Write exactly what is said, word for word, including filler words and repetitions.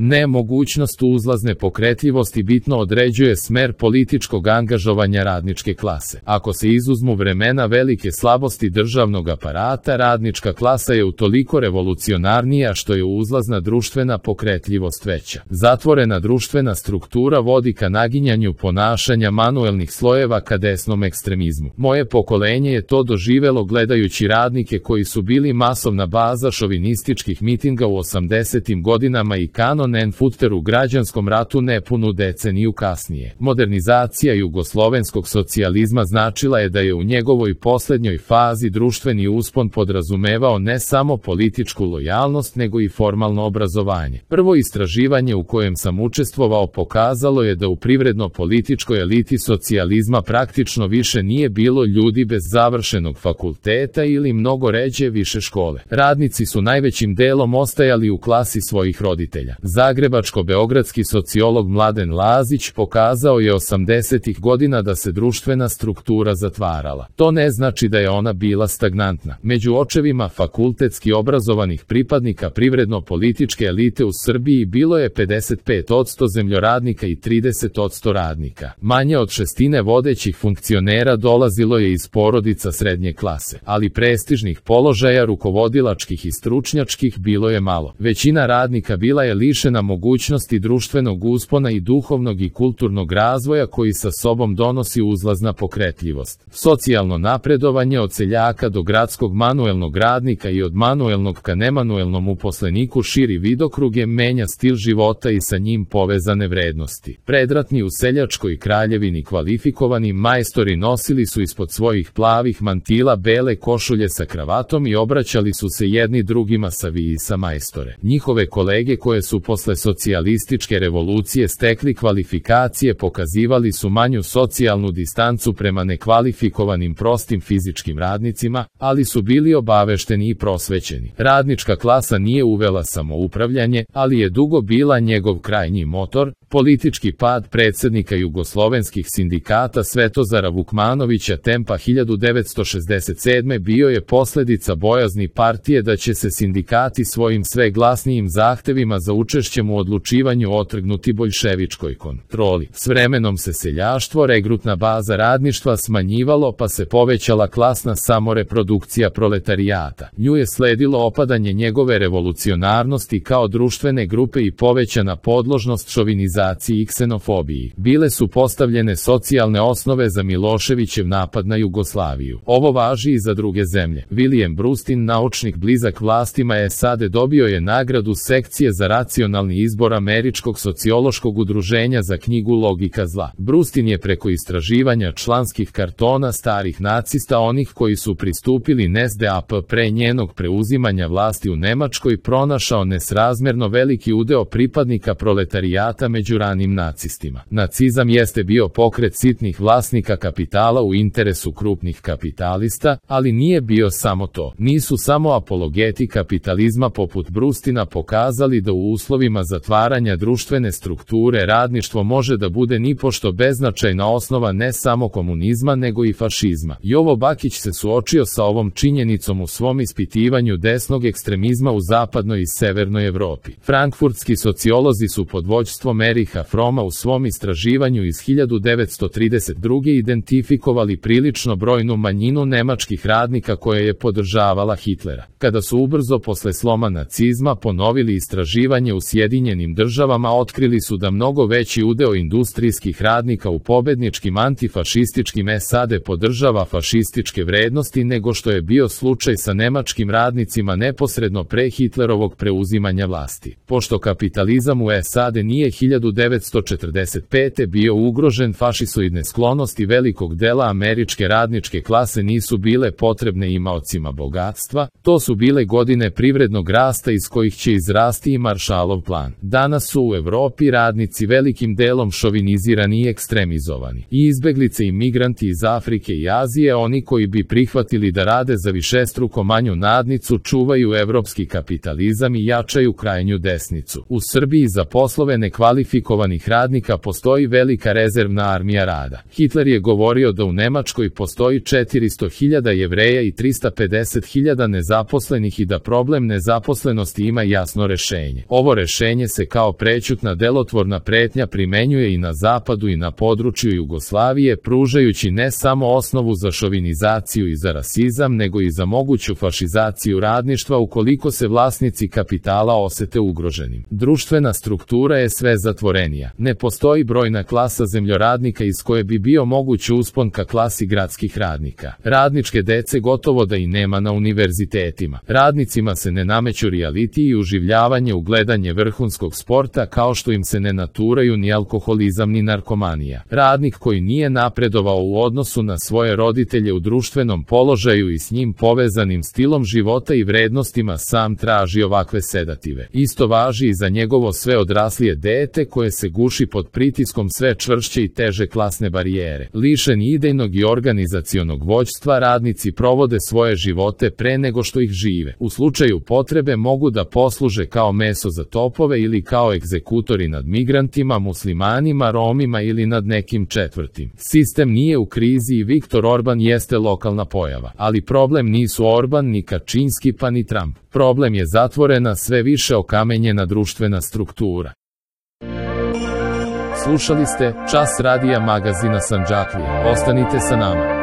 Nemogućnost uzlazne pokretljivosti bitno određuje smer političkog angažovanja radničke klase. Ako se izuzmu vremena velike slabosti državnog aparata, radnička klasa je utoliko revolucionarnija što je uzlazna društvena pokretljivost veća. Zatvorena društvena struktura vodi ka naginjanju ponašanja manuelnih slojeva ka desnom ekstremizmu. Moje pokolenje je to doživelo gledajući radnike koji su bili masovna baza šovinističkih mitinga u osamdesetim godinama i kanon en futer u građanskom ratu nepunu deceniju kasnije. Modernizacija jugoslovenskog socijalizma značila je da je u njegovoj posljednjoj fazi društveni uspon podrazumevao ne samo političku lojalnost nego i formalno obrazovanje. Prvo istraživanje u kojem sam učestvovao pokazalo je da u privredno-političkoj eliti socijalizma praktično više nije bilo ljudi bez završenog fakulteta ili mnogo ređe više škole. Radnici su najvećim delom ostajali u klasi svojih roditelja. Zagrebačko-beogradski sociolog Mladen Lazić pokazao je osamdesetih godina da se društvena struktura zatvarala. To ne znači da je ona bila stagnantna. Među očevima fakultetski obrazovanih pripadnika privredno-političke elite u Srbiji bilo je pedeset pet posto zemljoradnika i trideset posto radnika. Manje od šestine vodećih funkcionera dolazilo je iz porodica srednje klase, ali prestižnih položaja rukovodilačkih i stručnjačkih bilo je malo. Većina radnika bila je lišena mogućnosti društvenog uspona i duhovnog i kulturnog razvoja koji sa sobom donosi uzlazna pokretljivost. Socijalno napredovanje od seljaka do gradskog manuelnog radnika i od manuelnog ka nemanuelnom uposleniku širi vidokruge, menja stil života i sa njim povezane vrednosti. Predratni u seljačkoj kraljevini kvalifikovani majstori nosili su ispod svojih plavih mantila bele košulje sa kravatom i obraćali su se jedni drugima sa vi sa majstore. Njihove kolege koje su posle socijalističke revolucije stekli kvalifikacije pokazivali su manju socijalnu distancu prema nekvalifikovanim prostim fizičkim radnicima, ali su bili obavešteni i prosvećeni. Radnička klasa nije uvela samoupravljanje, ali je dugo bila njegov krajnji motor. Politički pad predsjednika jugoslovenskih sindikata Svetozara Vukmanovića Tempa hiljadu devetsto šezdeset sedme bio je posljedica bojazni partije da će se sindikati svojim sve glasnijim zahtevima za učešćem u odlučivanju otrgnuti boljševičkoj kontroli. S vremenom se seljaštvo, regrutna baza radništva smanjivalo pa se povećala klasna samoreprodukcija proletarijata. Nju je sledilo opadanje njegove revolucionarnosti kao društvene grupe i povećana podložnost šovinizaciji i ksenofobiji. Bile su postavljene socijalne osnove za Miloševićev napad na Jugoslaviju. Ovo važi i za druge zemlje. William Brustin, naučnik blizak vlastima S A D, dobio je nagradu sekcije za racionalni izbor Američkog sociološkog udruženja za knjigu Logika zla. Brustin je preko istraživanja članskih kartona starih nacista, onih koji su pristupili N S D A P pre njenog preuzimanja vlasti u Nemačkoj, pronašao nesrazmjerno veliki udeo pripadnika proletarijata među ranim nacistima. Nacizam jeste bio pokret sitnih vlasnika kapitala u interesu krupnih kapitalista, ali nije bio samo to. Nisu samo apologeti kapitalizma poput Brustina pokazali da u uslovima zatvaranja društvene strukture radništvo može da bude nipošto beznačajna osnova ne samo komunizma nego i fašizma. Jovo Bakić se suočio sa ovom činjenicom u svom ispitivanju desnog ekstremizma u zapadnoj i severnoj Evropi. Frankfurtski sociolozi su pod vođstvom Ericha Froma u svom istraživanju iz hiljadu devetsto trideset druge identifikovali prilično brojnu manjinu nemačkih radnika koja je podržavala Hitlera. Kada su ubrzo posle sloma nacizma ponovili istraživanje u Sjedinjenim državama, otkrili su da mnogo veći udeo industrijskih radnika u pobedničkim antifašističkim S A D podržava fašističke vrednosti nego što je bio slučaj sa nemačkim radnicima neposredno pre Hitlerovog preuzimanja vlasti. Pošto kapitalizam u S A D nije hiljadu devetsto četrdeset pete bio ugrožen, fašisoidne sklonosti velikog dela američke radničke klase nisu bile potrebne imaocima bogatstva, to su bile godine privrednog rasta iz kojih će izrasti i Maršalov plan. Danas su u Evropi radnici velikim delom šovinizirani i ekstremizovani. I izbeglice i migranti iz Afrike i Azije, oni koji bi prihvatili da rade za višestruko manju nadnicu, čuvaju evropski kapitalizam i jačaju krajnju desnicu. U Srbiji za poslove nekvalifikovanih radnika postoji velika rezervna armija rada. Hitler je govorio da u Nemačkoj postoji četiristo hiljada Jevreja i trista pedeset hiljada nezaposlenih i da problem nezaposlenosti ima jasno rešenje. Ovo rešenje rešenje se kao prećutna delotvorna pretnja primenjuje i na zapadu i na području Jugoslavije, pružajući ne samo osnovu za šovinizaciju i za rasizam, nego i za moguću fašizaciju radništva ukoliko se vlasnici kapitala osete ugroženim. Društvena struktura je sve zatvorenija. Ne postoji brojna klasa zemljoradnika iz koje bi bio moguć uspon ka klasi gradskih radnika. Radničke dece gotovo da i nema na univerzitetima. Radnicima se ne nameću rijaliti i uživljavanje u gledanje vrhunskog sporta, kao što im se ne naturaju ni alkoholizam ni narkomanija. Radnik koji nije napredovao u odnosu na svoje roditelje u društvenom položaju i s njim povezanim stilom života i vrednostima sam traži ovakve sedative. Isto važi i za njegovo sve odraslije dete koje se guši pod pritiskom sve čvršće i teže klasne barijere. Lišeni idejnog i organizacionog vođstva, radnici provode svoje živote pre nego što ih žive. U slučaju potrebe mogu da posluže kao meso za topove ili kao egzekutori nad migrantima, muslimanima, Romima ili nad nekim četvrtim. Sistem nije u krizi i Viktor Orban jeste lokalna pojava. Ali problem nisu Orban ni Kačinski pa ni Trump. Problem je zatvorena, sve više okamenjena društvena struktura. Slušali ste Čas radija magazina Sandžaklija. Ostanite sa nama.